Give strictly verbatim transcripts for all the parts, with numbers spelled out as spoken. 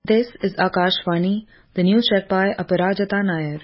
This is Akashvani, the news read by Aparajita Nair.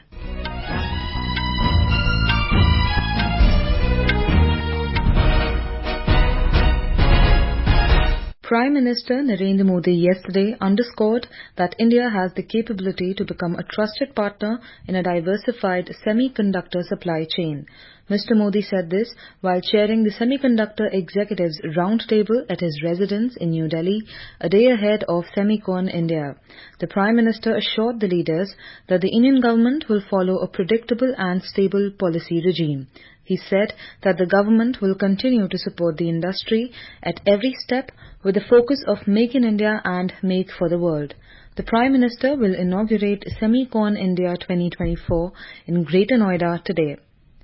Prime Minister Narendra Modi yesterday underscored that India has the capability to become a trusted partner in a diversified semiconductor supply chain. Mister Modi said this while chairing the Semiconductor Executives Roundtable at his residence in New Delhi, a day ahead of Semicon India. The Prime Minister assured the leaders that the Indian government will follow a predictable and stable policy regime. He said that the government will continue to support the industry at every step with the focus of Make in India and Make for the World. The Prime Minister will inaugurate Semicon India twenty twenty-four in Greater Noida today.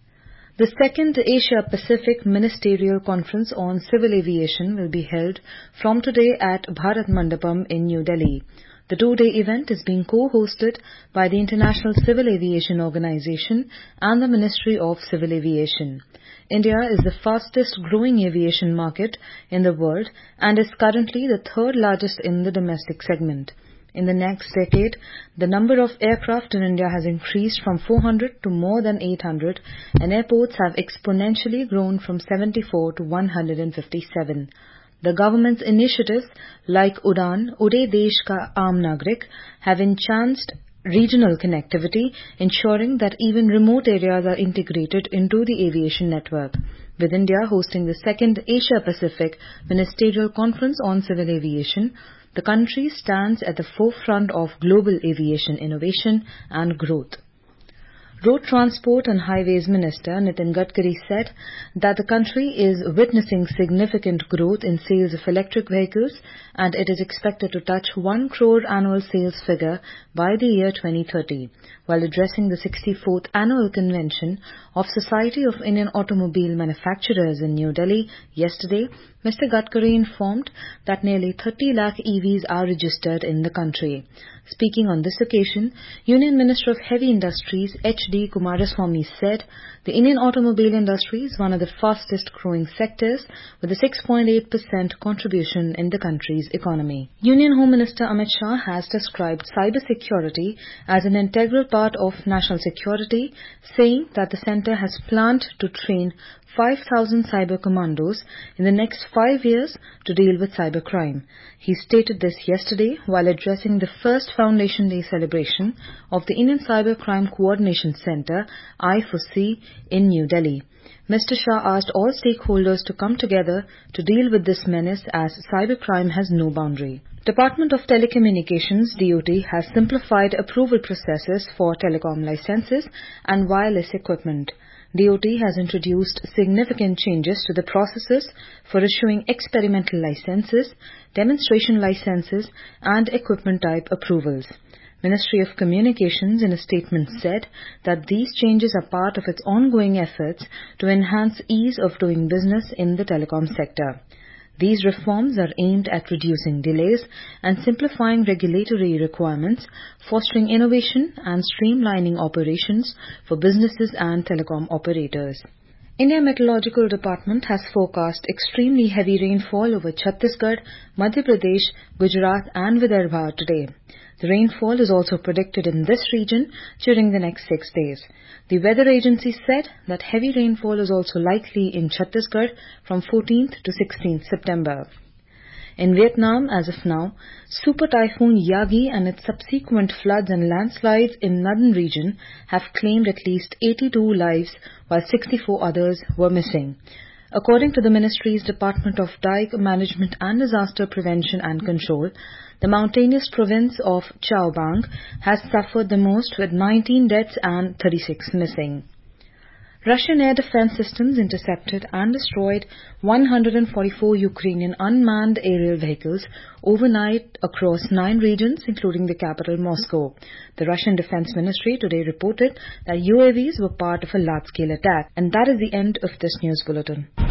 The second Asia-Pacific Ministerial Conference on Civil Aviation will be held from today at Bharat Mandapam in New Delhi. The two-day event is being co-hosted by the International Civil Aviation Organization and the Ministry of Civil Aviation. India is the fastest growing aviation market in the world and is currently the third largest in the domestic segment. In the next decade, the number of aircraft in India has increased from four hundred to more than eight hundred, and airports have exponentially grown from seventy-four to one hundred fifty-seven. The government's initiatives like Udan, Uday Desh Ka Aam Nagrik, have enhanced regional connectivity, ensuring that even remote areas are integrated into the aviation network. With India hosting the second Asia-Pacific Ministerial Conference on Civil Aviation, the country stands at the forefront of global aviation innovation and growth. Road Transport and Highways Minister Nitin Gadkari said that the country is witnessing significant growth in sales of electric vehicles and it is expected to touch one crore annual sales figure by the year twenty thirty. While addressing the sixty-fourth Annual Convention of Society of Indian Automobile Manufacturers in New Delhi yesterday, Mister Gadkari informed that nearly thirty lakh E Vs are registered in the country. Speaking on this occasion, Union Minister of Heavy Industries H D Kumaraswamy said the Indian automobile industry is one of the fastest growing sectors with a six point eight percent contribution in the country's economy. Union Home Minister Amit Shah has described cyber security as an integral part of national security, saying that the centre has planned to train five thousand cyber commandos in the next five years to deal with cybercrime. He stated this yesterday while addressing the first Foundation Day celebration of the Indian Cybercrime Coordination Centre I F O C in New Delhi. Mister Shah asked all stakeholders to come together to deal with this menace as cybercrime has no boundary. Department of Telecommunications D O T has simplified approval processes for telecom licenses and wireless equipment. D O T has introduced significant changes to the processes for issuing experimental licenses, demonstration licenses, and equipment type approvals. Ministry of Communications in a statement said that these changes are part of its ongoing efforts to enhance ease of doing business in the telecom sector. These reforms are aimed at reducing delays and simplifying regulatory requirements, fostering innovation and streamlining operations for businesses and telecom operators. India Meteorological Department has forecast extremely heavy rainfall over Chhattisgarh, Madhya Pradesh, Gujarat and Vidarbha today. The rainfall is also predicted in this region during the next six days. The weather agency said that heavy rainfall is also likely in Chhattisgarh from fourteenth to sixteenth September. In Vietnam, as of now, Super Typhoon Yagi and its subsequent floods and landslides in northern region have claimed at least eighty-two lives, while sixty-four others were missing. According to the ministry's Department of Dike Management and Disaster Prevention and Control, the mountainous province of Chao Bang has suffered the most with nineteen deaths and thirty-six missing. Russian air defense systems intercepted and destroyed one hundred forty-four Ukrainian unmanned aerial vehicles overnight across nine regions, including the capital Moscow. The Russian Defense Ministry today reported that U A Vs were part of a large-scale attack. And that is the end of this news bulletin.